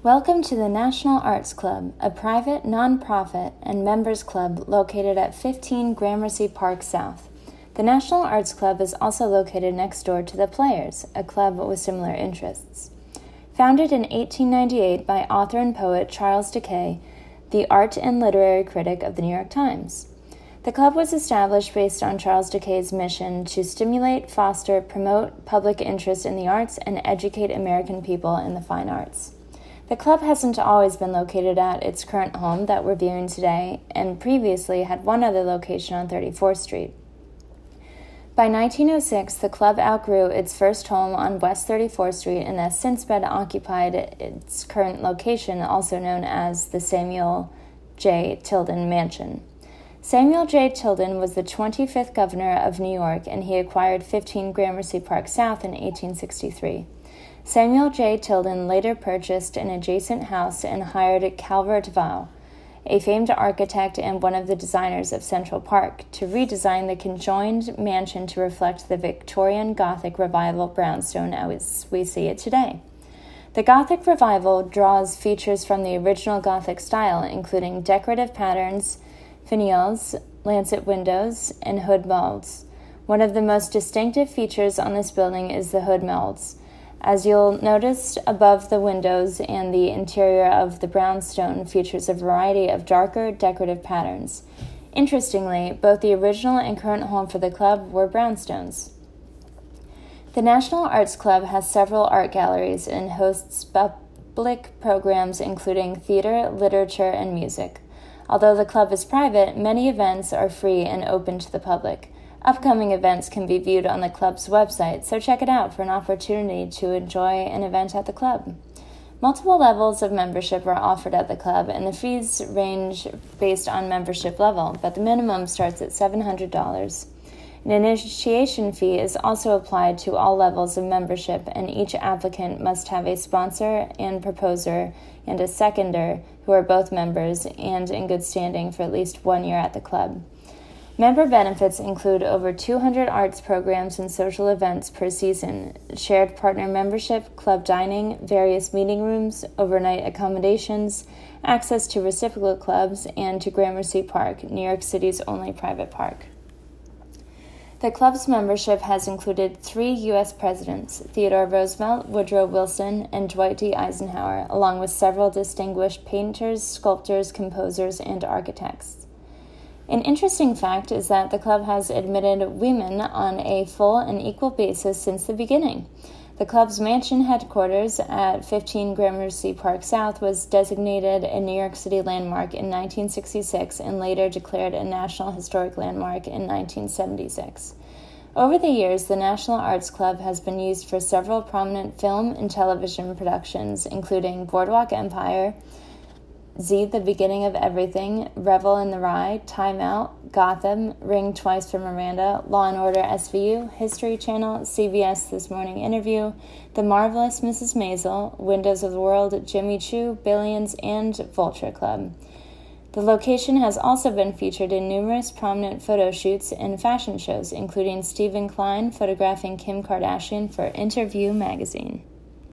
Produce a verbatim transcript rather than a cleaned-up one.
Welcome to the National Arts Club, a private, non-profit, and members club located at fifteen Gramercy Park South. The National Arts Club is also located next door to the Players, a club with similar interests. Founded in eighteen ninety-eight by author and poet Charles Dickey, the art and literary critic of the New York Times. The club was established based on Charles Dickey's mission to stimulate, foster, promote public interest in the arts, and educate American people in the fine arts. The club hasn't always been located at its current home that we're viewing today, and previously had one other location on thirty-fourth Street. By nineteen oh six, the club outgrew its first home on West thirty-fourth Street and has since been occupied its current location, also known as the Samuel J. Tilden Mansion. Samuel J. Tilden was the twenty-fifth governor of New York, and he acquired fifteen Gramercy Park South in eighteen sixty-three. Samuel J. Tilden later purchased an adjacent house and hired Calvert Vaux, a famed architect and one of the designers of Central Park, to redesign the conjoined mansion to reflect the Victorian Gothic Revival brownstone as we see it today. The Gothic Revival draws features from the original Gothic style, including decorative patterns, finials, lancet windows, and hood moulds. One of the most distinctive features on this building is the hood moulds. As you'll notice, above the windows and the interior of the brownstone features a variety of darker decorative patterns. Interestingly, both the original and current home for the club were brownstones. The National Arts Club has several art galleries and hosts public programs including theater, literature, and music. Although the club is private, many events are free and open to the public. Upcoming events can be viewed on the club's website, so check it out for an opportunity to enjoy an event at the club. Multiple levels of membership are offered at the club, and the fees range based on membership level, but the minimum starts at seven hundred dollars. An initiation fee is also applied to all levels of membership, and each applicant must have a sponsor and proposer and a seconder who are both members and in good standing for at least one year at the club. Member benefits include over two hundred arts programs and social events per season, shared partner membership, club dining, various meeting rooms, overnight accommodations, access to reciprocal clubs, and to Gramercy Park, New York City's only private park. The club's membership has included three U S presidents, Theodore Roosevelt, Woodrow Wilson, and Dwight D. Eisenhower, along with several distinguished painters, sculptors, composers, and architects. An interesting fact is that the club has admitted women on a full and equal basis since the beginning. The club's mansion headquarters at fifteen Gramercy Park South was designated a New York City landmark in nineteen sixty-six and later declared a National Historic Landmark in nineteen seventy-six. Over the years, the National Arts Club has been used for several prominent film and television productions, including Boardwalk Empire, Z, The Beginning of Everything, Revel in the Rye, Time Out, Gotham, Ring Twice for Miranda, Law and Order S V U, History Channel, C B S This Morning Interview, The Marvelous Missus Maisel, Windows of the World, Jimmy Choo, Billions, and Vulture Club. The location has also been featured in numerous prominent photo shoots and fashion shows, including Stephen Klein photographing Kim Kardashian for Interview magazine.